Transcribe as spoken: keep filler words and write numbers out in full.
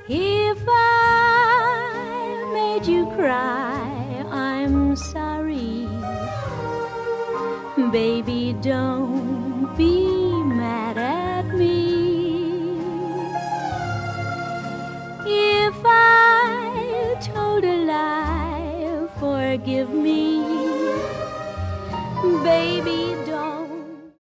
If I made you cry, I'm sorry. Baby, don't be mad at me. If I told a lie, forgive me. Baby,